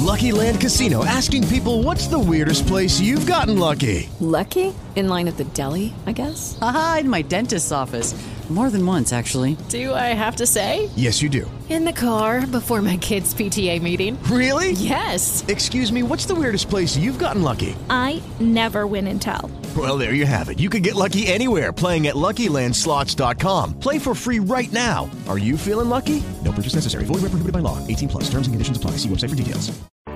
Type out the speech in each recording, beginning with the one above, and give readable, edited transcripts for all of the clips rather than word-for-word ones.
Lucky Land Casino, asking people, what's the weirdest place you've gotten lucky? Lucky? In line at the deli, I guess? Aha, in my dentist's office. More than once, actually. Do I have to say? Yes, you do. In the car before my kids' PTA meeting. Really? Yes. Excuse me, what's the weirdest place you've gotten lucky? I never win and tell. Well, there you have it. You can get lucky anywhere, playing at LuckyLandSlots.com. Play for free right now. Are you feeling lucky? No purchase necessary. Void where prohibited by law. 18 plus. Terms and conditions apply. See website for details.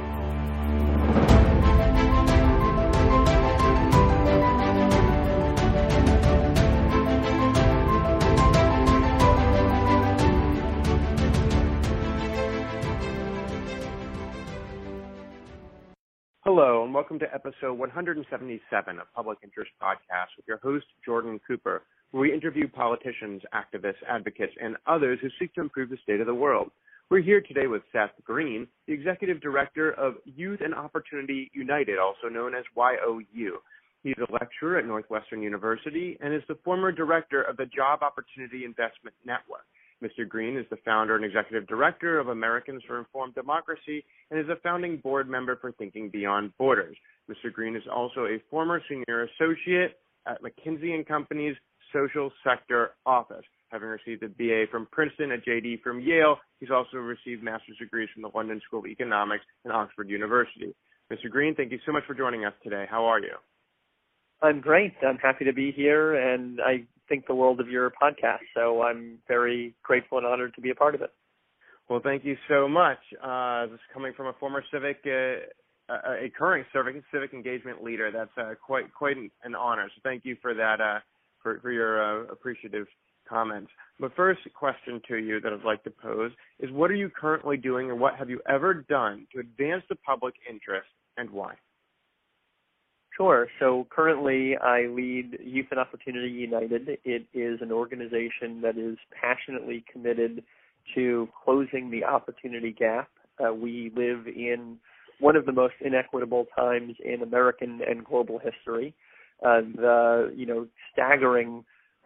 Hello, and welcome to episode 177 of Public Interest Podcast with your host, Jordan Cooper, where we interview politicians, activists, advocates, and others who seek to improve the state of the world. We're here today with Seth Green, the Executive Director of Youth and Opportunity United, also known as YOU. He's a lecturer at Northwestern University and is the former director of the Job Opportunity Investment Network. Mr. Green is the founder and executive director of Americans for Informed Democracy and is a founding board member for Thinking Beyond Borders. Mr. Green is also a former senior associate at McKinsey & Company's Social Sector Office. Having received a BA from Princeton, a JD from Yale, he's also received master's degrees from the London School of Economics and Oxford University. Mr. Green, thank you so much for joining us today. How are you? I'm great. I'm happy to be here, and I think the world of your podcast, so I'm very grateful and honored to be a part of it. Well, thank you so much. This is coming from a former a current civic engagement leader. That's quite an honor. So thank you for that, for your appreciative comments. The first question to you that I'd like to pose is, what are you currently doing, and what have you ever done to advance the public interest, and why? Sure. So currently I lead Youth and Opportunity United. It is an organization that is passionately committed to closing the opportunity gap. We live in one of the most inequitable times in American and global history. The staggering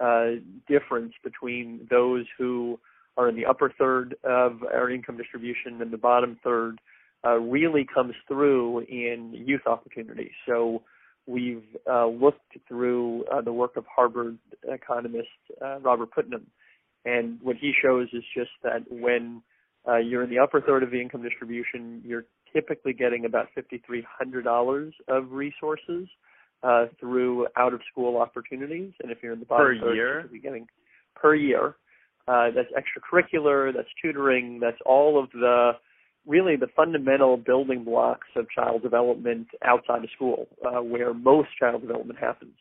difference between those who are in the upper third of our income distribution and the bottom third really comes through in youth opportunity. So we've looked through the work of Harvard economist Robert Putnam, and what he shows is just that when you're in the upper third of the income distribution, you're typically getting about $5,300 of resources through out-of-school opportunities, and if you're in the bottom third, you're getting per year. That's extracurricular, that's tutoring, that's all of the fundamental building blocks of child development outside of school, where most child development happens.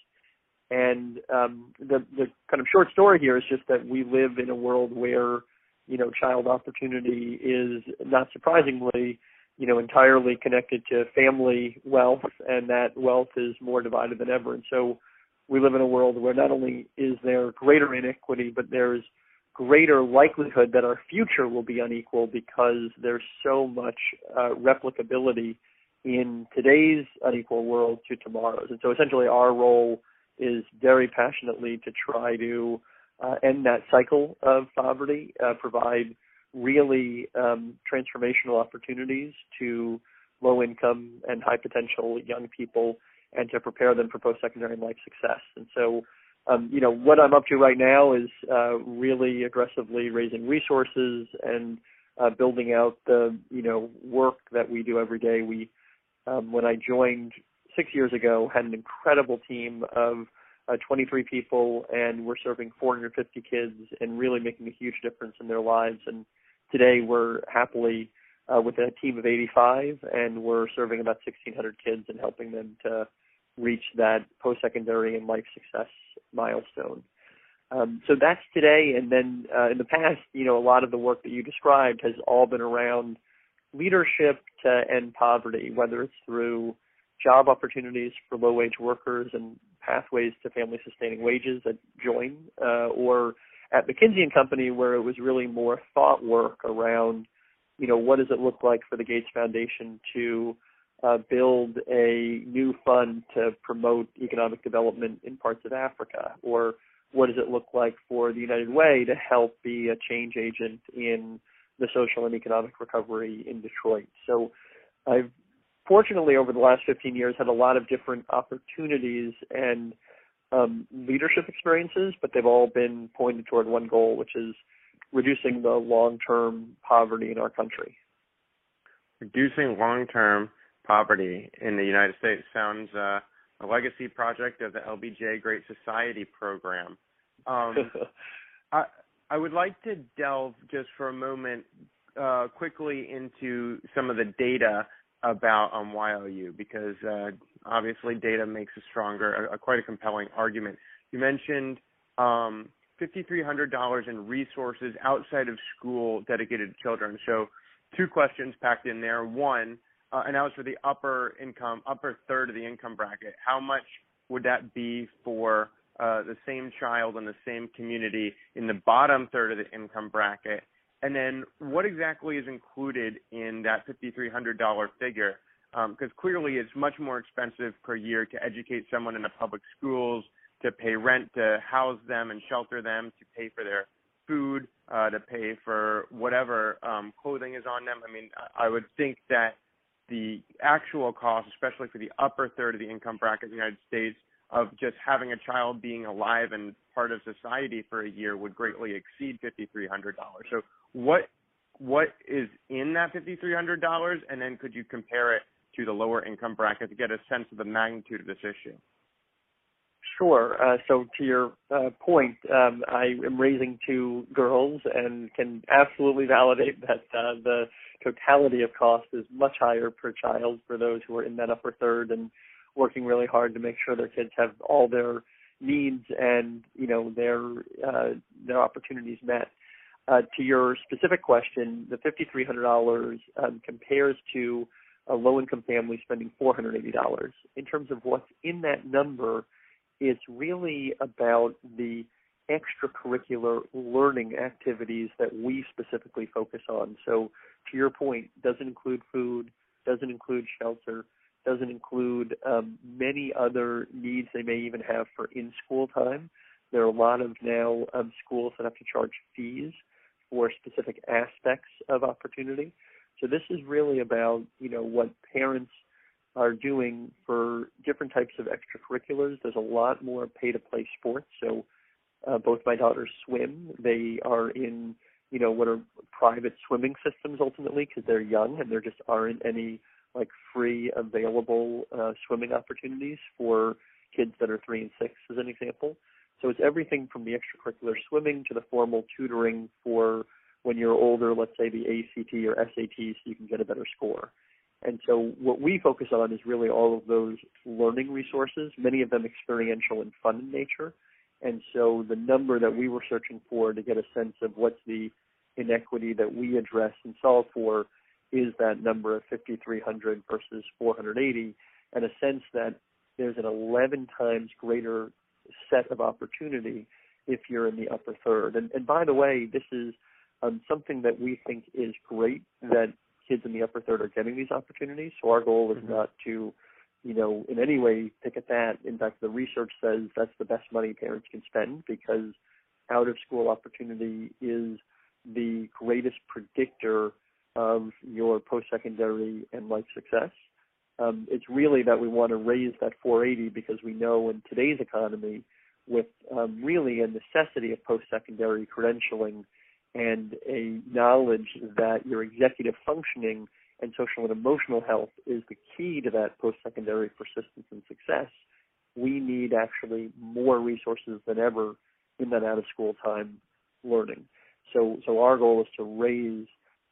And the kind of short story here is just that we live in a world where, child opportunity is, not surprisingly, entirely connected to family wealth, and that wealth is more divided than ever. And so we live in a world where not only is there greater inequity, but there's greater likelihood that our future will be unequal because there's so much replicability in today's unequal world to tomorrow's. And so essentially our role is very passionately to try to end that cycle of poverty, provide really transformational opportunities to low-income and high-potential young people and to prepare them for post-secondary life success. And so what I'm up to right now is really aggressively raising resources and building out the, work that we do every day. We, when I joined 6 years ago, had an incredible team of 23 people, and we're serving 450 kids and really making a huge difference in their lives. And today we're happily with a team of 85, and we're serving about 1,600 kids and helping them to reach that post-secondary and life success milestone. So that's today. And then in the past, a lot of the work that you described has all been around leadership to end poverty, whether it's through job opportunities for low-wage workers and pathways to family-sustaining wages at Join, or at McKinsey & Company, where it was really more thought work around, what does it look like for the Gates Foundation to build a new fund to promote economic development in parts of Africa, or what does it look like for the United Way to help be a change agent in the social and economic recovery in Detroit. So I've fortunately over the last 15 years had a lot of different opportunities and leadership experiences, but they've all been pointed toward one goal, which is reducing the long-term poverty in our country. Reducing long-term poverty in the United States sounds a legacy project of the LBJ Great Society program. I would like to delve just for a moment quickly into some of the data about YOU, because obviously data makes us stronger, quite a compelling argument. You mentioned $5,300 in resources outside of school dedicated to children. So 2 questions packed in there. One, and that was for the upper third of the income bracket. How much would that be for the same child in the same community in the bottom third of the income bracket? And then what exactly is included in that $5,300 figure? Because clearly it's much more expensive per year to educate someone in the public schools, to pay rent, to house them and shelter them, to pay for their food, to pay for whatever clothing is on them. I mean, I would think that the actual cost, especially for the upper third of the income bracket in the United States, of just having a child being alive and part of society for a year would greatly exceed $5,300. So what is in that $5,300, and then could you compare it to the lower income bracket to get a sense of the magnitude of this issue? Sure. So to your point, I am raising 2 girls and can absolutely validate that the totality of cost is much higher per child for those who are in that upper third and working really hard to make sure their kids have all their needs and, their opportunities met. To your specific question, the $5,300 compares to a low-income family spending $480. In terms of what's in that number, it's really about the extracurricular learning activities that we specifically focus on. So to your point, doesn't include food, doesn't include shelter, doesn't include many other needs they may even have for in-school time. There are a lot of now schools that have to charge fees for specific aspects of opportunity. So this is really about, what parents are doing for different types of extracurriculars. There's a lot more pay-to-play sports. So both my daughters swim. They are in, what are private swimming systems ultimately because they're young and there just aren't any free available swimming opportunities for kids that are 3 and 6 as an example. So it's everything from the extracurricular swimming to the formal tutoring for when you're older, let's say the ACT or SAT, so you can get a better score. And so what we focus on is really all of those learning resources, many of them experiential and fun in nature. And so the number that we were searching for to get a sense of what's the inequity that we address and solve for is that number of 5,300 versus 480, and a sense that there's an 11 times greater set of opportunity if you're in the upper third. And by the way, this is something that we think is great that kids in the upper third are getting these opportunities. So our goal is not to, in any way pick at that. In fact, the research says that's the best money parents can spend because out-of-school opportunity is the greatest predictor of your post-secondary and life success. It's really that we want to raise that 480 because we know in today's economy with really a necessity of post-secondary credentialing and a knowledge that your executive functioning and social and emotional health is the key to that post-secondary persistence and success, we need actually more resources than ever in that out-of-school time learning. So our goal is to raise,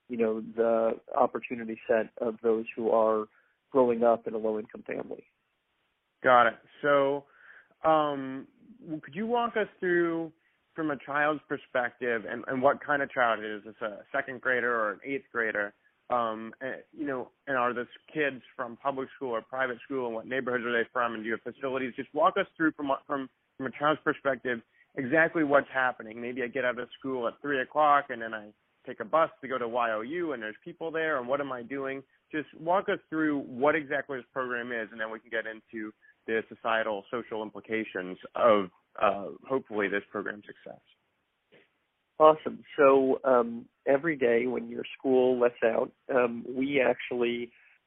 the opportunity set of those who are growing up in a low-income family. Got it. So could you walk us through, from a child's perspective, and what kind of child it is? Is it a second grader or an eighth grader? And are those kids from public school or private school, and what neighborhoods are they from, and do you have facilities? Just walk us through from a child's perspective exactly what's happening. Maybe I get out of school at 3 o'clock, and then I take a bus to go to YOU, and there's people there, and what am I doing? Just walk us through what exactly this program is, and then we can get into the societal, social implications of hopefully this program's success. Awesome. So every day when your school lets out, we actually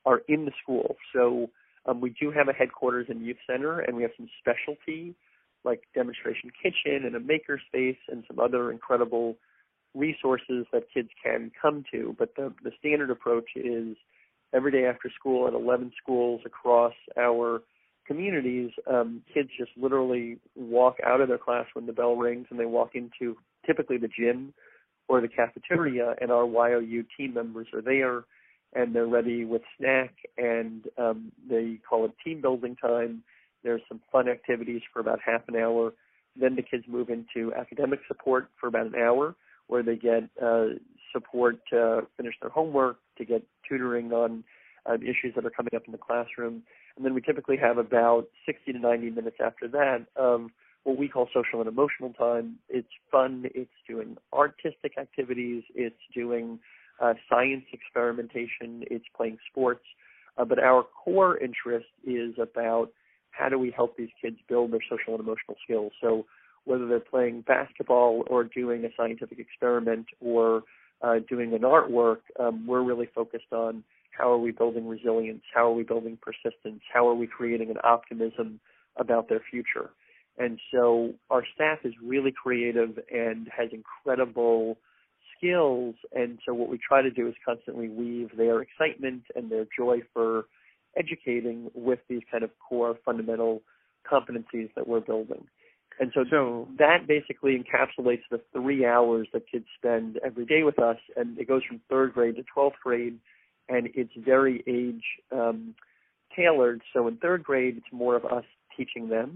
are in the school. So we do have a headquarters and youth center, and we have some specialty like demonstration kitchen and a maker space and some other incredible resources that kids can come to. But the standard approach is every day after school at 11 schools across our communities, kids just literally walk out of their class when the bell rings, and they walk into typically the gym or the cafeteria, and our YOU team members are there, and they're ready with snack, and they call it team building time. There's some fun activities for about half an hour. Then the kids move into academic support for about an hour, where they get support to finish their homework, to get tutoring on issues that are coming up in the classroom. And then we typically have about 60 to 90 minutes after that of what we call social and emotional time. It's fun. It's doing artistic activities. It's doing science experimentation. It's playing sports. But our core interest is about how do we help these kids build their social and emotional skills. So whether they're playing basketball or doing a scientific experiment or doing an artwork, we're really focused on how are we building resilience, how are we building persistence, how are we creating an optimism about their future. And so our staff is really creative and has incredible skills, and so what we try to do is constantly weave their excitement and their joy for educating with these kind of core fundamental competencies that we're building. And so that basically encapsulates the 3 hours that kids spend every day with us, and it goes from 3rd grade to 12th grade, and it's very age tailored. So in 3rd grade, it's more of us teaching them.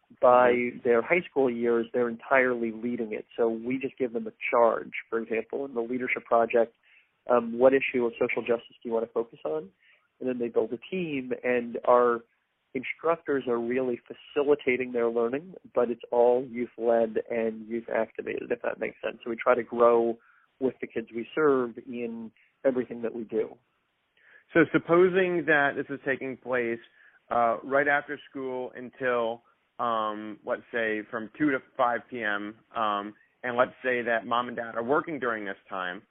By their high school years, they're entirely leading it. So we just give them a charge. For example, in the leadership project, what issue of social justice do you want to focus on? And then they build a team, and our instructors are really facilitating their learning, but it's all youth-led and youth-activated, if that makes sense. So we try to grow with the kids we serve in everything that we do. So supposing that this is taking place right after school until, let's say, from 2 to 5 p.m., and let's say that mom and dad are working during this time,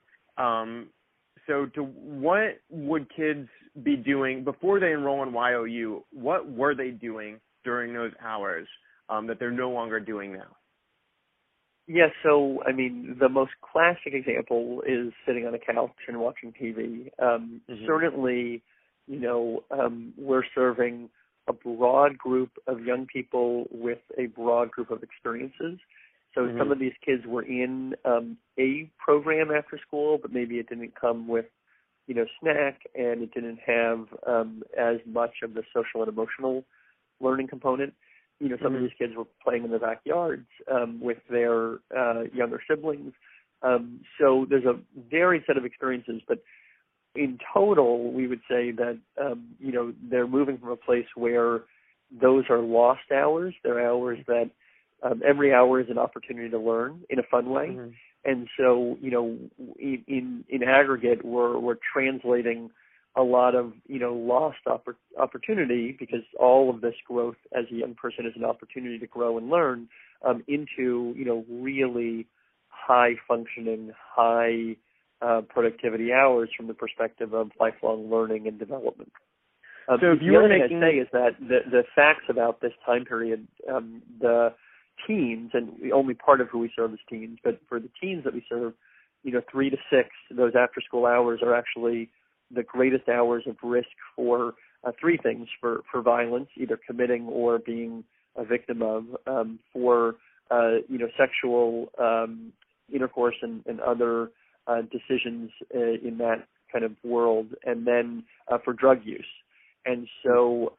so what would kids be doing before they enroll in YOU? What were they doing during those hours that they're no longer doing now? Yeah, so, I mean, the most classic example is sitting on a couch and watching TV. Certainly, we're serving a broad group of young people with a broad group of experiences. So some of these kids were in a program after school, but maybe it didn't come with, snack, and it didn't have as much of the social and emotional learning component. Some of these kids were playing in their backyards with their younger siblings. So there's a varied set of experiences, but in total, we would say that, they're moving from a place where those are lost hours. They're hours that every hour is an opportunity to learn in a fun way. And so, in aggregate, we're translating a lot of, lost opportunity, because all of this growth as a young person is an opportunity to grow and learn, into, really high functioning, high productivity hours from the perspective of lifelong learning and development. So if you were making... I'd say is that the facts about this time period, the teens, and only part of who we serve is teens, but for the teens that we serve, 3 to 6, those after school hours are actually the greatest hours of risk for 3 things: for violence, either committing or being a victim of, for sexual intercourse and other decisions in that kind of world, and then for drug use. And so,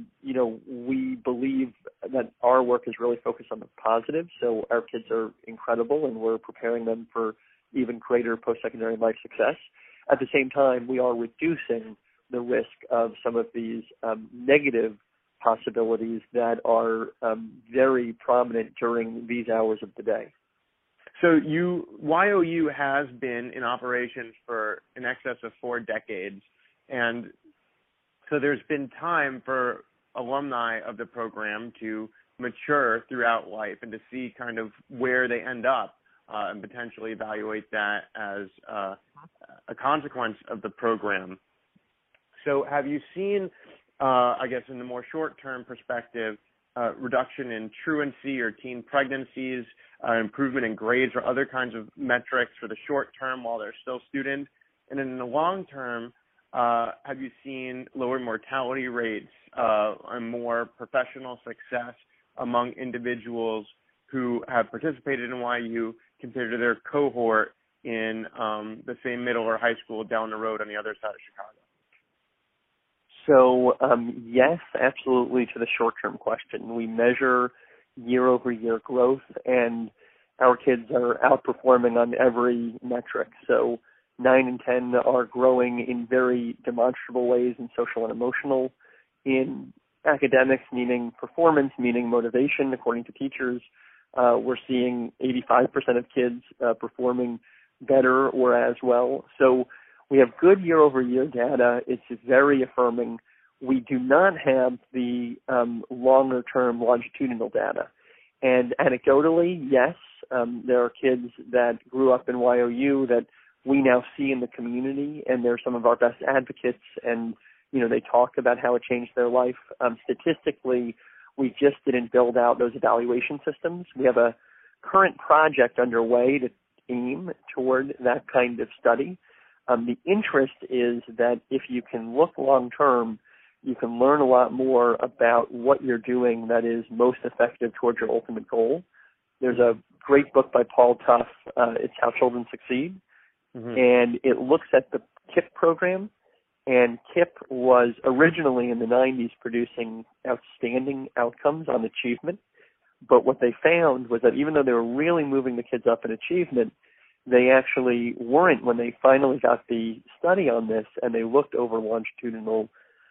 we believe that our work is really focused on the positive. So our kids are incredible, and we're preparing them for even greater post-secondary life success. At the same time, we are reducing the risk of some of these negative possibilities that are very prominent during these hours of the day. So YOU has been in operation for in excess of 4 decades, and so there's been time for alumni of the program to mature throughout life and to see kind of where they end up and potentially evaluate that as a consequence of the program. So have you seen, I guess in the more short-term perspective, reduction in truancy or teen pregnancies, improvement in grades or other kinds of metrics for the short term while they're still students? And in the long term, have you seen lower mortality rates and more professional success among individuals who have participated in YU compared to their cohort in the same middle or high school down the road on the other side of Chicago? So, yes, absolutely, to the short-term question. We measure year-over-year growth, and our kids are outperforming on every metric. So 9 and 10 are growing in very demonstrable ways in social and emotional. In academics, meaning performance, meaning motivation, according to teachers, we're seeing 85% of kids performing better or as well. So we have good year-over-year data. It's very affirming. We do not have the longer-term longitudinal data. And anecdotally, yes, there are kids that grew up in YOU that we now see in the community, and they're some of our best advocates, and, you know, they talk about how it changed their life. Statistically, we just didn't build out those evaluation systems. We have a current project underway to aim toward that kind of study. The interest is that if you can look long-term, you can learn a lot more about what you're doing that is most effective towards your ultimate goal. There's a great book by Paul Tough, It's How Children Succeed, and it looks at the KIPP program, and KIPP was originally in the 90s producing outstanding outcomes on achievement, but what they found was that even though they were really moving the kids up in achievement, they actually weren't, when they finally got the study on this and they looked over longitudinal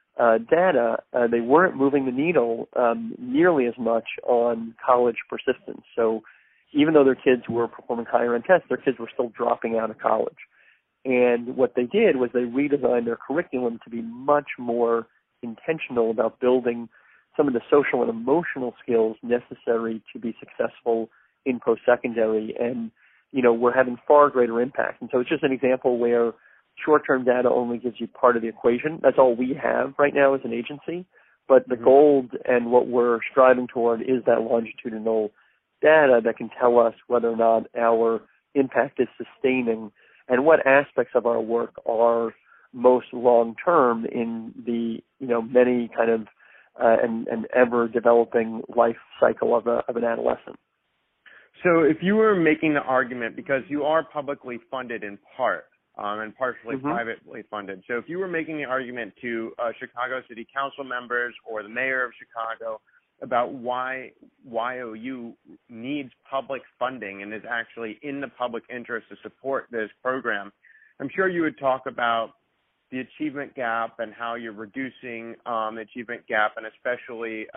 data, they weren't moving the needle nearly as much on college persistence. So even though their kids were performing higher on tests, their kids were still dropping out of college. And what they did was they redesigned their curriculum to be much more intentional about building some of the social and emotional skills necessary to be successful in post-secondary. And, you know, we're having far greater impact. And so it's just an example where short-term data only gives you part of the equation. That's all we have right now as an agency. But the goal and what we're striving toward is that longitudinal data that can tell us whether or not our impact is sustaining and what aspects of our work are most long-term in the, you know, many kind of and ever-developing life cycle of an adolescent. So if you were making the argument, because you are publicly funded in part and partially privately funded, so if you were making the argument to Chicago City Council members or the mayor of Chicago about why YOU needs public funding and is actually in the public interest to support this program, I'm sure you would talk about the achievement gap and how you're reducing the achievement gap and especially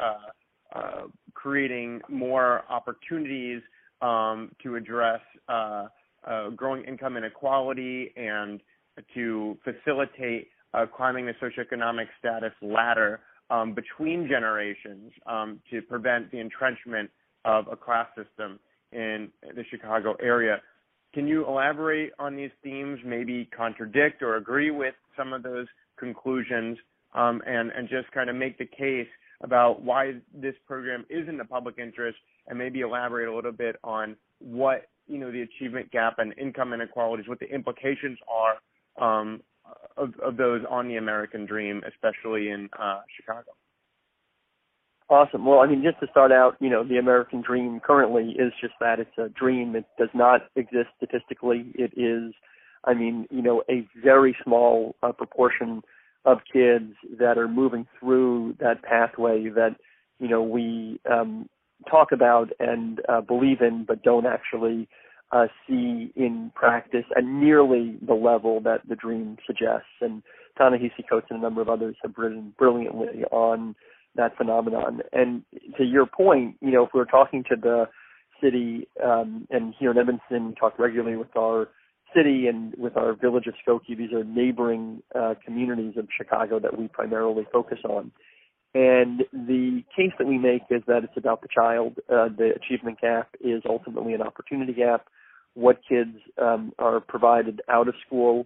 creating more opportunities to address growing income inequality and to facilitate climbing the socioeconomic status ladder between generations to prevent the entrenchment of a class system in the Chicago area. Can you elaborate on these themes, maybe contradict or agree with some of those conclusions, and just kind of make the case about why this program is in the public interest, and maybe elaborate a little bit on what, you know, the achievement gap and income inequalities, what the implications are of those on the American dream, especially in Chicago. Awesome. Well, I mean, just to start out, you know, the American dream currently is just that. It's a dream. It does not exist statistically. It is, I mean, you know, a very small proportion of kids that are moving through that pathway that, you know, we talk about and believe in, but don't actually see in practice at nearly the level that the dream suggests. And Ta-Nehisi Coates and a number of others have written brilliantly on that phenomenon. And to your point, you know, if we're talking to the city, and here in Evanston, we talk regularly with our city and with our village of Skokie. These are neighboring communities of Chicago that we primarily focus on. And the case that we make is that it's about the child. The achievement gap is ultimately an opportunity gap. What kids are provided out of school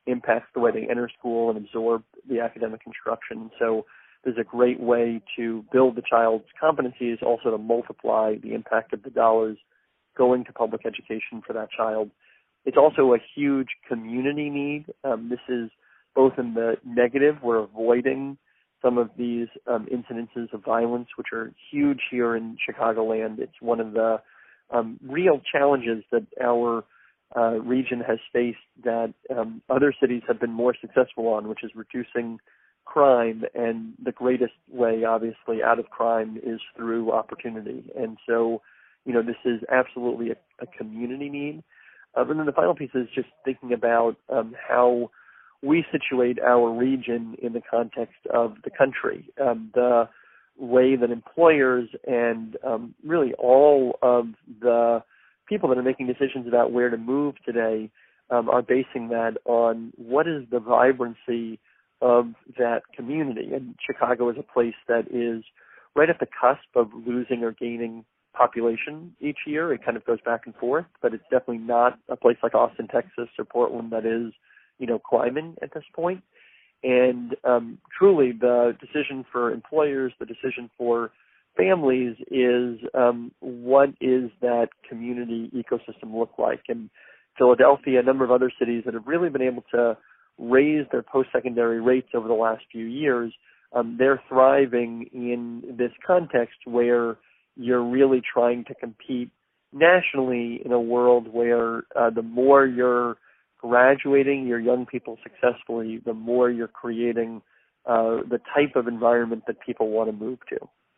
impacts the way they enter school and absorb the academic instruction. So there's a great way to build the child's competencies, also to multiply the impact of the dollars going to public education for that child. It's also a huge community need. This is both in the negative, we're avoiding some of these incidences of violence, which are huge here in Chicagoland. It's one of the real challenges that our region has faced that other cities have been more successful on, which is reducing crime. And the greatest way, obviously, out of crime is through opportunity. And so, this is absolutely a community need. And then the final piece is just thinking about how we situate our region in the context of the country. The way that employers and really all of the people that are making decisions about where to move today are basing that on what is the vibrancy of that community. And Chicago is a place that is right at the cusp of losing or gaining population each year. It kind of goes back and forth, but it's definitely not a place like Austin, Texas, or Portland that is, climbing at this point. And truly, the decision for employers, the decision for families is what is that community ecosystem look like? And Philadelphia, a number of other cities that have really been able to raise their post-secondary rates over the last few years, they're thriving in this context where you're really trying to compete nationally in a world where the more you're graduating your young people successfully, the more you're creating the type of environment that people want to move to.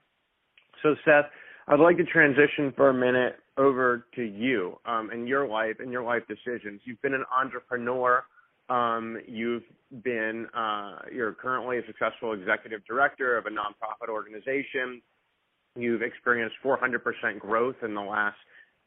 So, Seth, I'd like to transition for a minute over to you and your life decisions. You've been an entrepreneur. You're currently a successful executive director of a nonprofit organization. You've experienced 400% growth in the last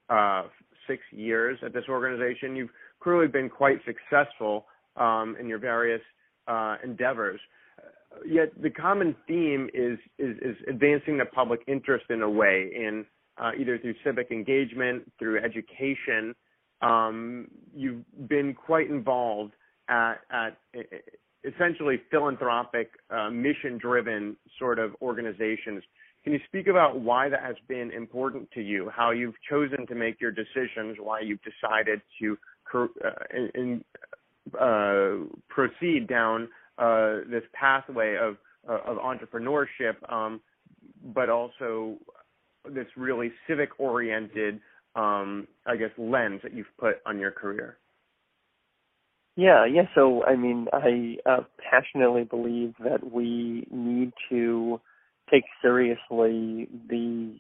6 years at this organization. You've clearly been quite successful in your various endeavors. Yet the common theme is advancing the public interest in a way, in either through civic engagement, through education. You've been quite involved at essentially philanthropic, mission-driven sort of organizations. Can you speak about why that has been important to you, how you've chosen to make your decisions, why you've decided to proceed down this pathway of entrepreneurship, but also this really civic-oriented, lens that you've put on your career? Yeah. So, I passionately believe that we need to take seriously the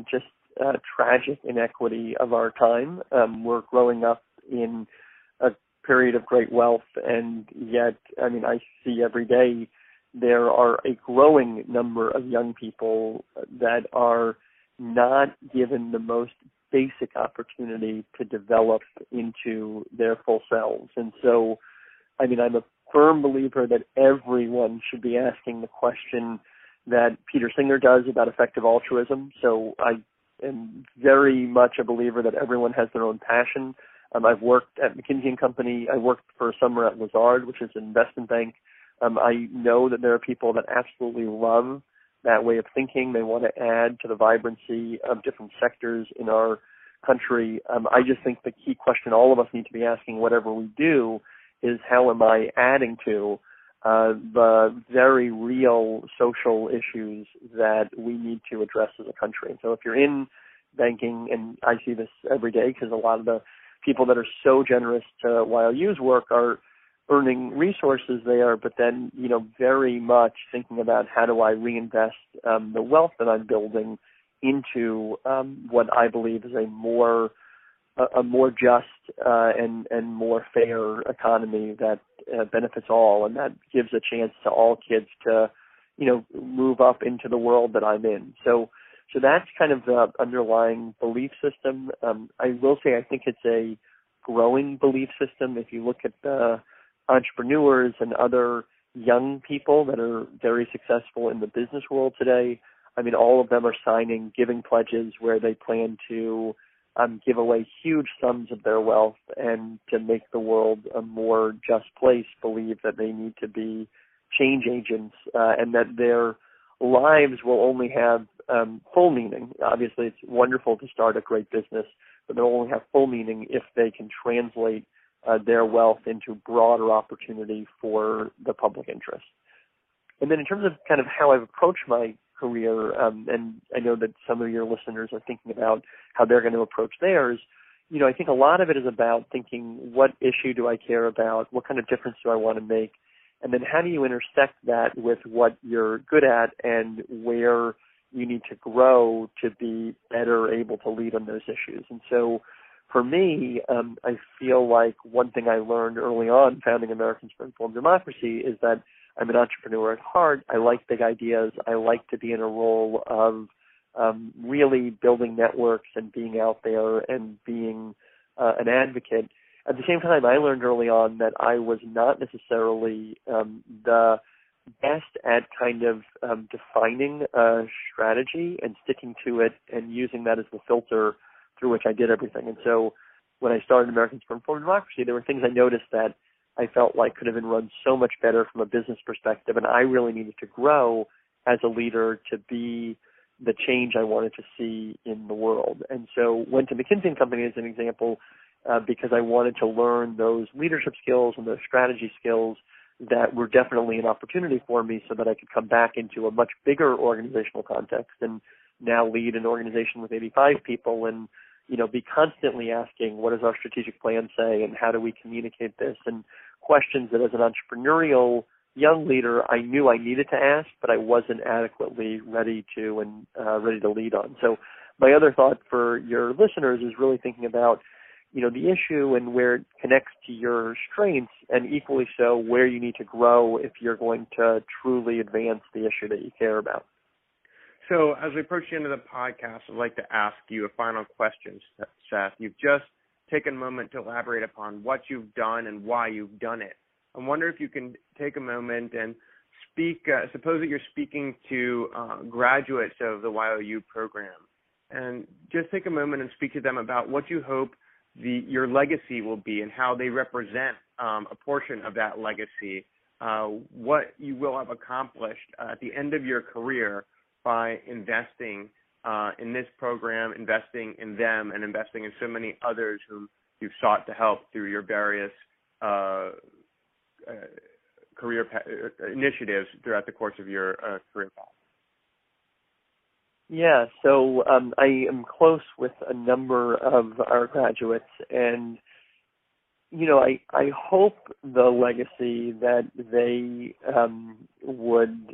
tragic inequity of our time. We're growing up in a period of great wealth, and yet, I see every day there are a growing number of young people that are not given the most basic opportunity to develop into their full selves. And so, I'm a firm believer that everyone should be asking the question that Peter Singer does about effective altruism. So I am very much a believer that everyone has their own passion. I've worked at McKinsey & Company. I worked for a summer at Lazard, which is an investment bank. I know that there are people that absolutely love that way of thinking. They want to add to the vibrancy of different sectors in our country. I just think the key question all of us need to be asking, whatever we do, is how am I adding to the very real social issues that we need to address as a country. So if you're in banking, and I see this every day because a lot of the people that are so generous to YLU's work are earning resources there, but then, very much thinking about how do I reinvest the wealth that I'm building into what I believe is a more just and more fair economy that benefits all, and that gives a chance to all kids to, move up into the world that I'm in. So that's kind of the underlying belief system. I will say I think it's a growing belief system. If you look at the entrepreneurs and other young people that are very successful in the business world today, all of them are signing giving pledges where they plan to give away huge sums of their wealth and to make the world a more just place believe that they need to be change agents and that their lives will only have full meaning. Obviously, it's wonderful to start a great business, but they'll only have full meaning if they can translate their wealth into broader opportunity for the public interest. And then in terms of kind of how I've approached my career, and I know that some of your listeners are thinking about how they're going to approach theirs, I think a lot of it is about thinking, what issue do I care about? What kind of difference do I want to make? And then how do you intersect that with what you're good at and where you need to grow to be better able to lead on those issues? And so for me, I feel like one thing I learned early on founding Americans for Informed Democracy is that I'm an entrepreneur at heart. I like big ideas. I like to be in a role of really building networks and being out there and being an advocate. At the same time, I learned early on that I was not necessarily the best at kind of defining a strategy and sticking to it and using that as the filter through which I did everything. And so when I started Americans for Informed Democracy, there were things I noticed that I felt like could have been run so much better from a business perspective, and I really needed to grow as a leader to be the change I wanted to see in the world. And so went to McKinsey & Company as an example because I wanted to learn those leadership skills and those strategy skills that were definitely an opportunity for me so that I could come back into a much bigger organizational context and now lead an organization with 85 people and, be constantly asking, what does our strategic plan say and how do we communicate this? And questions that as an entrepreneurial young leader, I knew I needed to ask, but I wasn't adequately ready to lead on. So my other thought for your listeners is really thinking about, the issue and where it connects to your strengths, and equally so where you need to grow if you're going to truly advance the issue that you care about. So as we approach the end of the podcast, I'd like to ask you a final question, Seth. You've just taken a moment to elaborate upon what you've done and why you've done it. I wonder if you can take a moment and speak, suppose that you're speaking to graduates of the YOU program, and just take a moment and speak to them about what you hope your legacy will be and how they represent a portion of that legacy, what you will have accomplished at the end of your career by investing in this program, investing in them, and investing in so many others whom you've sought to help through your various career initiatives throughout the course of your career path. Yeah, so I am close with a number of our graduates, and I hope the legacy that they would,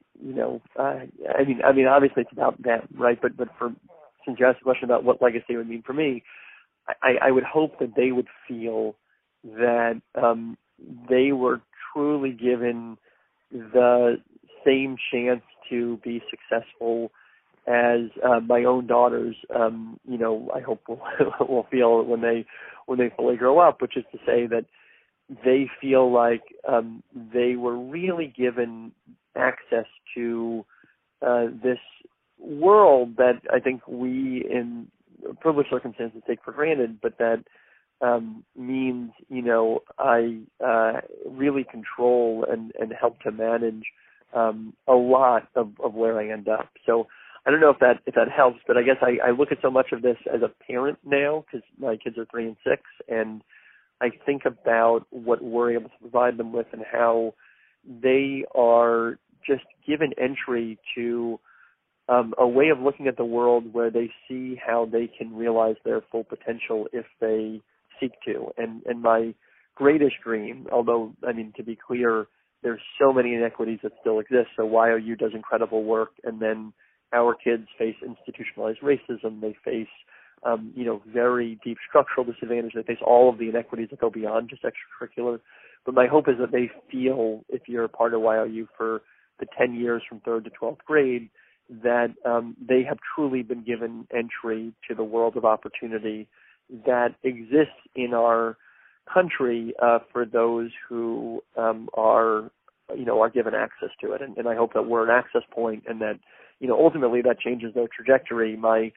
I mean, obviously it's about them, right? But since you asked the question about what legacy would mean for me, I would hope that they would feel that they were truly given the same chance to be successful as my own daughters, I hope will feel when they fully grow up, which is to say that they feel like they were really given access to this world that I think we in privileged circumstances take for granted, but that means, I really control and help to manage a lot of where I end up. So I don't know if that helps, but I guess I look at so much of this as a parent now because my kids are 3 and 6, and I think about what we're able to provide them with and how they are just given entry to a way of looking at the world where they see how they can realize their full potential if they seek to. And my greatest dream, although, to be clear, there's so many inequities that still exist. So YOU does incredible work, and then our kids face institutionalized racism. They face, very deep structural disadvantage. They face all of the inequities that go beyond just extracurricular. But my hope is that they feel, if you're a part of YOU for the 10 years from 3rd to 12th grade, that they have truly been given entry to the world of opportunity that exists in our country for those who are given access to it. And I hope that we're an access point and that, ultimately that changes their trajectory. My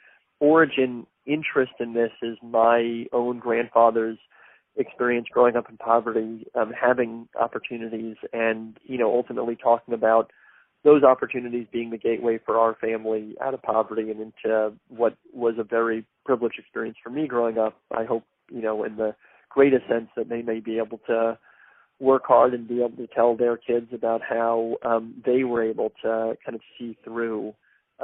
origin interest in this is my own grandfather's experience growing up in poverty, having opportunities, and ultimately talking about those opportunities being the gateway for our family out of poverty and into what was a very privileged experience for me growing up. I hope, in the greatest sense that they may be able to work hard and be able to tell their kids about how they were able to kind of see through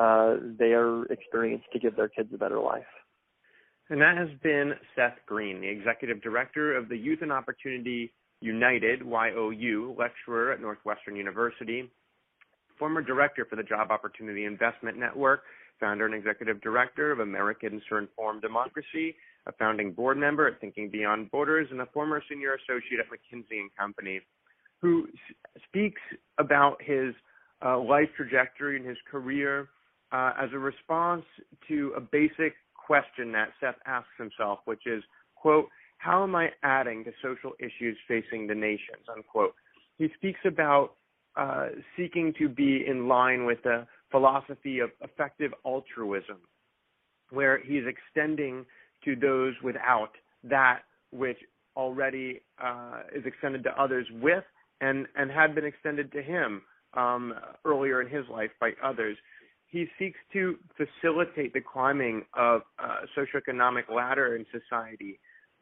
their experience to give their kids a better life. And that has been Seth Green, the Executive Director of the Youth and Opportunity United, YOU, lecturer at Northwestern University, former director for the Job Opportunity Investment Network, founder and executive director of Americans for Informed Democracy, a founding board member at Thinking Beyond Borders, and a former senior associate at McKinsey & Company, who speaks about his life trajectory and his career as a response to a basic question that Seth asks himself, which is, quote, how am I adding to social issues facing the nations, unquote. He speaks about seeking to be in line with the philosophy of effective altruism, where he's extending to those without that which already is extended to others with and had been extended to him earlier in his life by others. He seeks to facilitate the climbing of socioeconomic ladder in society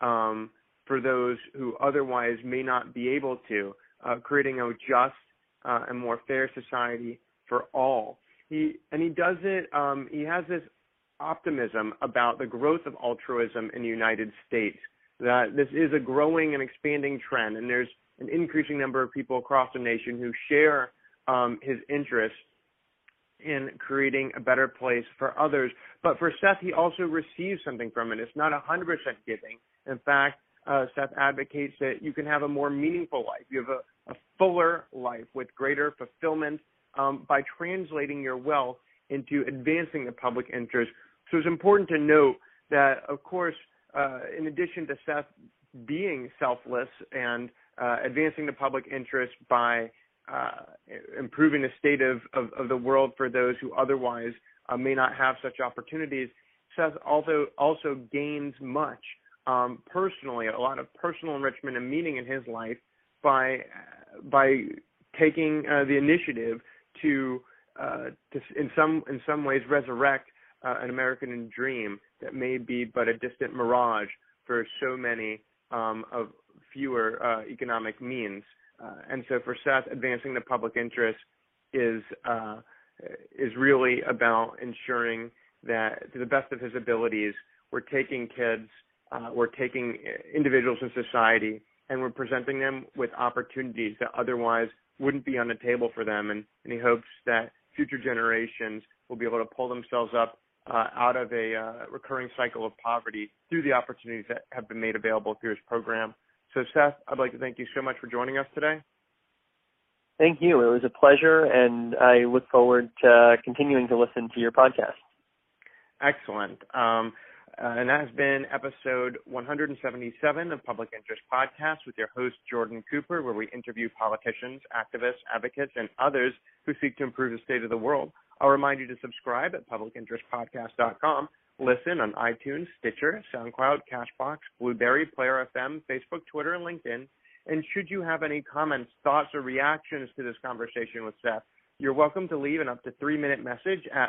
for those who otherwise may not be able to, creating a just and more fair society for all. He does it. He has this optimism about the growth of altruism in the United States, that this is a growing and expanding trend, and there's an increasing number of people across the nation who share his interest in creating a better place for others. But for Seth, he also receives something from it. It's not 100% giving. In fact, Seth advocates that you can have a more meaningful life. You have a fuller life with greater fulfillment by translating your wealth into advancing the public interest. So it's important to note that, of course, in addition to Seth being selfless and advancing the public interest by improving the state of the world for those who otherwise may not have such opportunities, Seth also gains much personally, a lot of personal enrichment and meaning in his life by taking the initiative to in some ways resurrect an American dream that may be but a distant mirage for so many of fewer economic means. And so for Seth, advancing the public interest is really about ensuring that, to the best of his abilities, we're taking kids, we're taking individuals in society, and we're presenting them with opportunities that otherwise wouldn't be on the table for them. And he hopes that future generations will be able to pull themselves up out of a recurring cycle of poverty through the opportunities that have been made available through his program. So, Seth, I'd like to thank you so much for joining us today. Thank you. It was a pleasure, and I look forward to continuing to listen to your podcast. Excellent. And that has been episode 177 of Public Interest Podcast with your host, Jordan Cooper, where we interview politicians, activists, advocates, and others who seek to improve the state of the world. I'll remind you to subscribe at publicinterestpodcast.com. Listen on iTunes, Stitcher, SoundCloud, Cashbox, Blueberry, Player FM, Facebook, Twitter, and LinkedIn. And should you have any comments, thoughts, or reactions to this conversation with Seth, you're welcome to leave an up to 3-minute message at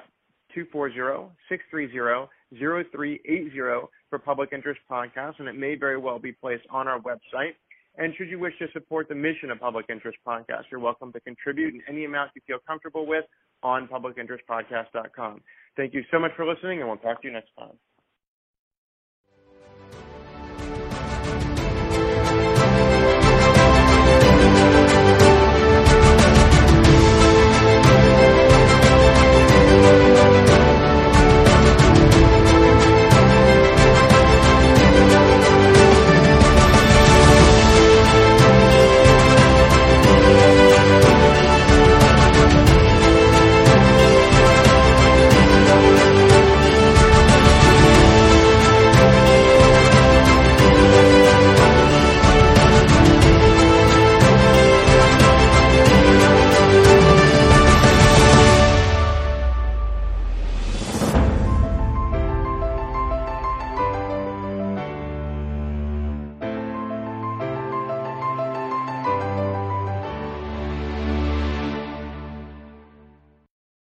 240-630-0380 for Public Interest Podcast, and it may very well be placed on our website. And should you wish to support the mission of Public Interest Podcast, you're welcome to contribute in any amount you feel comfortable with on publicinterestpodcast.com. Thank you so much for listening, and we'll talk to you next time.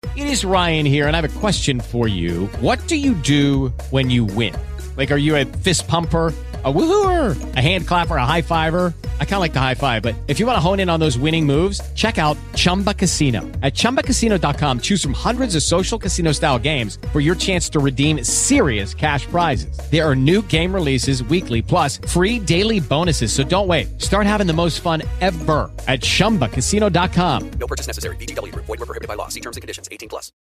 It is Ryan here, and I have a question for you. What do you do when you win? Like, are you a fist pumper, a woohooer, a hand clapper, a high fiver? I kind of like the high five, but if you want to hone in on those winning moves, check out Chumba Casino. At ChumbaCasino.com, choose from hundreds of social casino-style games for your chance to redeem serious cash prizes. There are new game releases weekly, plus free daily bonuses. So don't wait. Start having the most fun ever at ChumbaCasino.com. No purchase necessary. VGW Group. Void where prohibited by law. See terms and conditions. 18+.